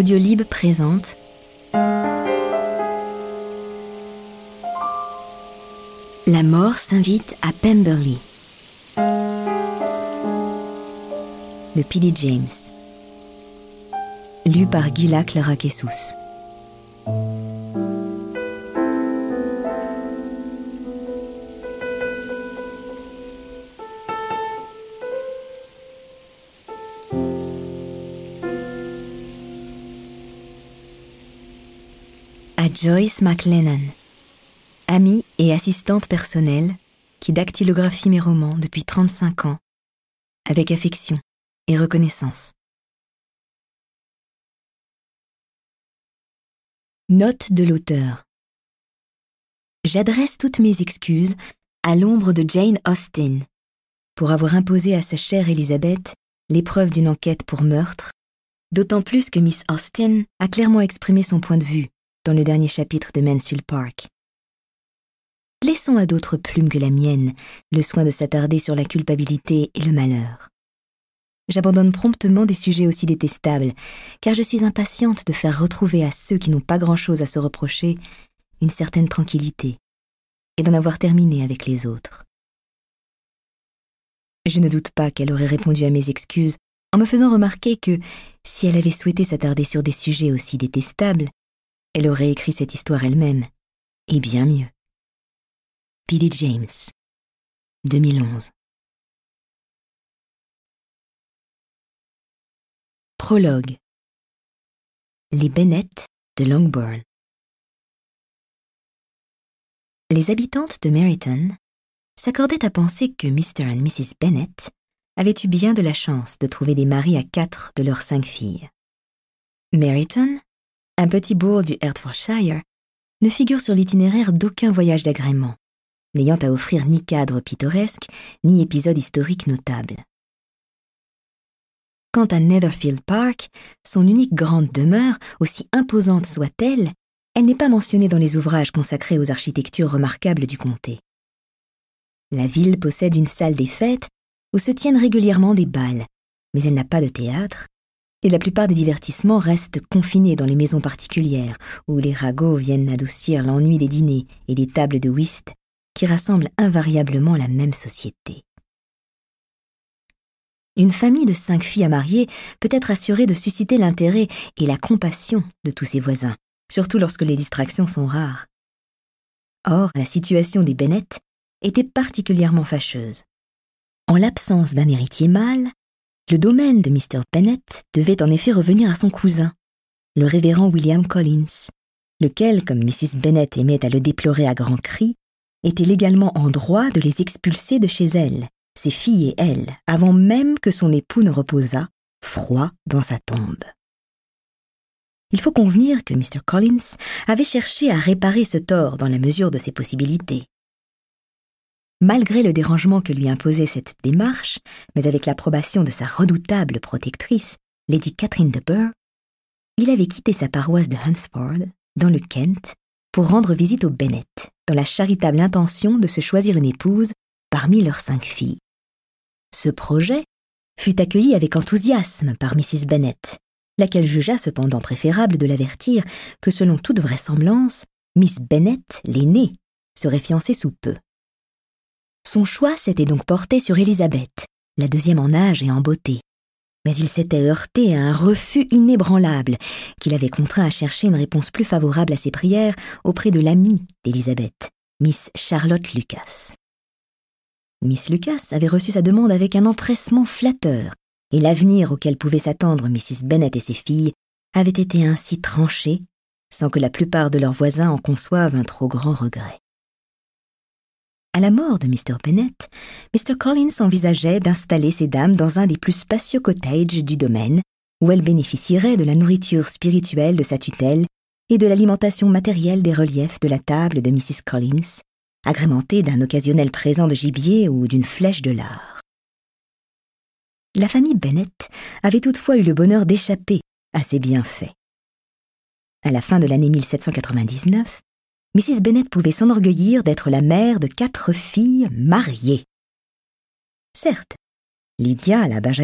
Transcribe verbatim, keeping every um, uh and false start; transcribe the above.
Audiolib présente La mort s'invite à Pemberley de P D James, lu par Gila Clara Kessous. À Joyce McLennan, amie et assistante personnelle qui dactylographie mes romans depuis trente-cinq ans, avec affection et reconnaissance. Note de l'auteur. J'adresse toutes mes excuses à l'ombre de Jane Austen pour avoir imposé à sa chère Elizabeth l'épreuve d'une enquête pour meurtre, d'autant plus que Miss Austen a clairement exprimé son point de vue dans le dernier chapitre de Mansfield Park. Laissons à d'autres plumes que la mienne le soin de s'attarder sur la culpabilité et le malheur. J'abandonne promptement des sujets aussi détestables, car je suis impatiente de faire retrouver à ceux qui n'ont pas grand-chose à se reprocher une certaine tranquillité, et d'en avoir terminé avec les autres. Je ne doute pas qu'elle aurait répondu à mes excuses en me faisant remarquer que, si elle avait souhaité s'attarder sur des sujets aussi détestables, elle aurait écrit cette histoire elle-même, et bien mieux. P D James, deux mille onze. Prologue. Les Bennet de Longbourn. Les habitantes de Meryton s'accordaient à penser que mister et missus Bennet avaient eu bien de la chance de trouver des maris à quatre de leurs cinq filles. Meryton, un petit bourg du Hertfordshire, ne figure sur l'itinéraire d'aucun voyage d'agrément, n'ayant à offrir ni cadre pittoresque, ni épisode historique notable. Quant à Netherfield Park, son unique grande demeure, aussi imposante soit-elle, elle n'est pas mentionnée dans les ouvrages consacrés aux architectures remarquables du comté. La ville possède une salle des fêtes où se tiennent régulièrement des bals, mais elle n'a pas de théâtre, et la plupart des divertissements restent confinés dans les maisons particulières où les ragots viennent adoucir l'ennui des dîners et des tables de whist qui rassemblent invariablement la même société. Une famille de cinq filles à marier peut être assurée de susciter l'intérêt et la compassion de tous ses voisins, surtout lorsque les distractions sont rares. Or, la situation des Bennet était particulièrement fâcheuse. En l'absence d'un héritier mâle, le domaine de mister Bennet devait en effet revenir à son cousin, le révérend William Collins, lequel, comme missus Bennet aimait à le déplorer à grands cris, était légalement en droit de les expulser de chez elle, ses filles et elle, avant même que son époux ne reposât, froid, dans sa tombe. Il faut convenir que mister Collins avait cherché à réparer ce tort dans la mesure de ses possibilités. Malgré le dérangement que lui imposait cette démarche, mais avec l'approbation de sa redoutable protectrice, Lady Catherine de Burgh, il avait quitté sa paroisse de Hunsford, dans le Kent, pour rendre visite aux Bennet, dans la charitable intention de se choisir une épouse parmi leurs cinq filles. Ce projet fut accueilli avec enthousiasme par missus Bennet, laquelle jugea cependant préférable de l'avertir que, selon toute vraisemblance, Miss Bennet, l'aînée, serait fiancée sous peu. Son choix s'était donc porté sur Elizabeth, la deuxième en âge et en beauté, mais il s'était heurté à un refus inébranlable qui l'avait contraint à chercher une réponse plus favorable à ses prières auprès de l'amie d'Elizabeth, Miss Charlotte Lucas. Miss Lucas avait reçu sa demande avec un empressement flatteur, et l'avenir auquel pouvaient s'attendre missus Bennet et ses filles avait été ainsi tranché, sans que la plupart de leurs voisins en conçoivent un trop grand regret. À la mort de mister Bennet, mister Collins envisageait d'installer ces dames dans un des plus spacieux cottages du domaine, où elles bénéficieraient de la nourriture spirituelle de sa tutelle et de l'alimentation matérielle des reliefs de la table de missus Collins, agrémentée d'un occasionnel présent de gibier ou d'une flèche de lard. La famille Bennet avait toutefois eu le bonheur d'échapper à ces bienfaits. À la fin de l'année mille sept cent quatre-vingt-dix-neuf, missus Bennet pouvait s'enorgueillir d'être la mère de quatre filles mariées. Certes, Lydia, la